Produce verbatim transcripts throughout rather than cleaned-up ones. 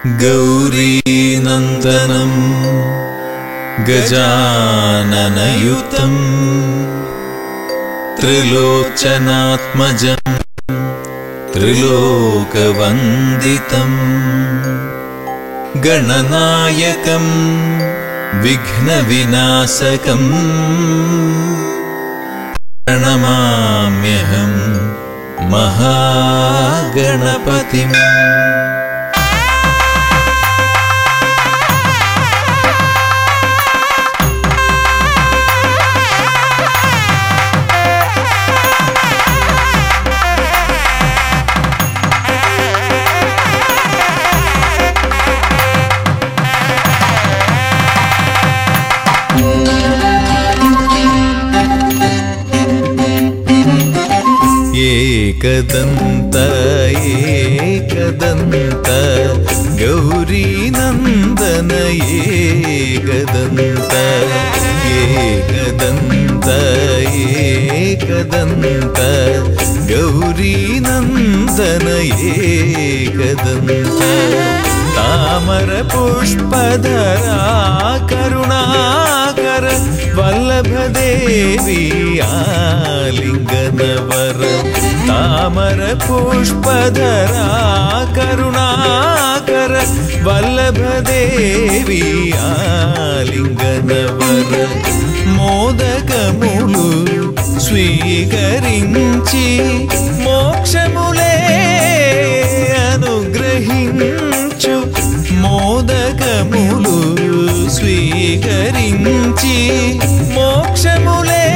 गौरीनन्दनं गजाननयुतं त्रिलोचनात्मजं त्रिलोकवन्दितं गणनायकं विघ्नविनाशकं प्रणमाम्यहं महागणपतिम्। एकदन्त एकदन्त गौरीनन्दन एकदन्त एकदन्त एकदन्त गौरीनन्दन एकदन्त तामर पुष्पधरा करुणाकर वल्लभदेवी आलिंगनवर तामर पुष्पधरा करुणाकर वल्लभदेवी आलिंगनवर मोदकमुलु स्वीकరించి మోక్షములే అనుగ్రహించు మోదకములు స్వీకరించి మోక్షములే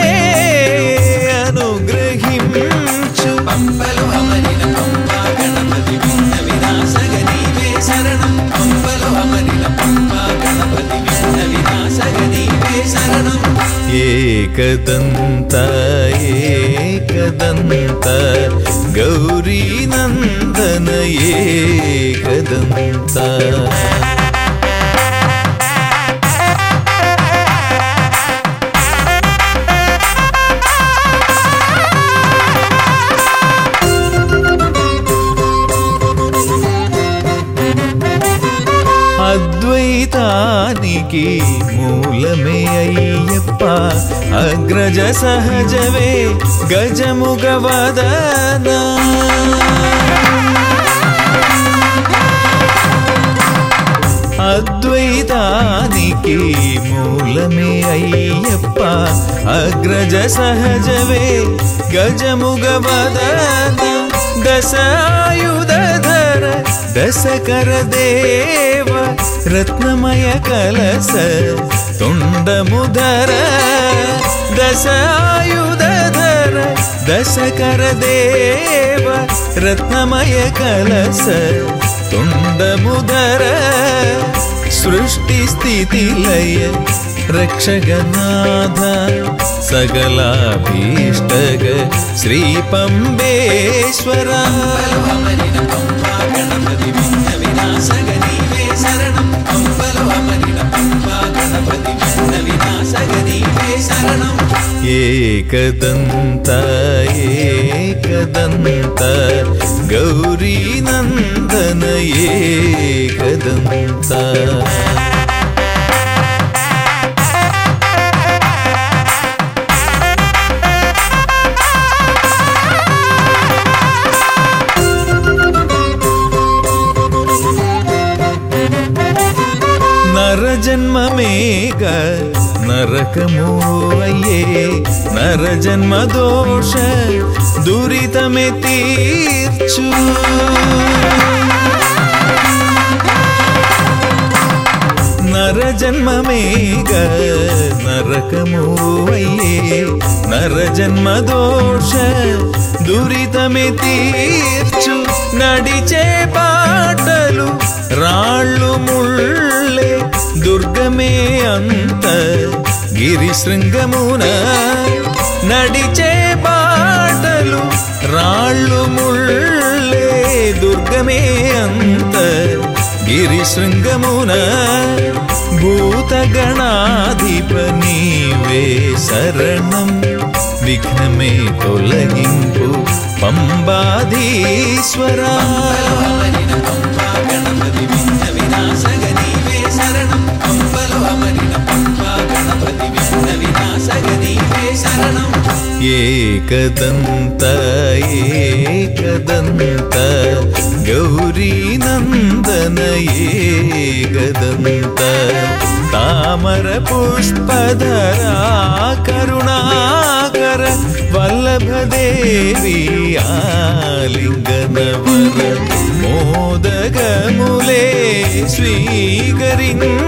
అనుగ్రహించు పంపలు అమరిన పంపా గణపతి విఘ్న వినాశక నీవే శరణం పంపలు అమరిన పంపా గణపతి విఘ్న వినాశక నీవే శరణం। एकदन्त एकदन्त गौरीनन्दन एकदन्त అద్వైతానికి మూలమే అయ్యప్ప అగ్రజ సహజవే గజముగ వదన అద్వైతానికి మూలమే అయ్యప్ప అగ్రజ సహజవే గజముగ వదన దశాయుధర దశకర దేవ రత్నమయ కలస తొండముదర దశాయుధర దశకర దేవ రత్నమయ కలస తొండముదర సృష్టి స్థితి లయ రక్షగనాథ సకలాభీష్టగ శ్రీ పంబేశ్వర గణపతి విఘ్న వినాశక నీవే శరణం పంపలు అమరిన పంపా గణపతి విఘ్న వినాశక నీవే శరణం। एकदन्त एकदन्त गौरीनन्दन एकदन्त నరజన్మమేగ నరకము అయ్యే నరజన్మ దోష దురితమే తీర్చు నరజన్మమేగ నరకము అయ్యే నరజన్మ దోష దురితమే తీర్చు నడిచే బాటలు రాళ్ళు ముళ్ళే దుర్గమే అంత గిరి శృంగమున నడిచే బాటలు రాళ్ళు ముళ్ళే దుర్గమే అంత గిరి శృంగమున భూతగణాధిప నీవే శరణం విఘ్నమే తొలగింపు పంబాధీశ్వర గణపతి ఏకదంత ఏకదంత గౌరీ నందన ఏకదంత తామర పుష్పధరా కరుణాకర వల్లభదేవి ఆలింగనవర మోదగములే స్వీకరించ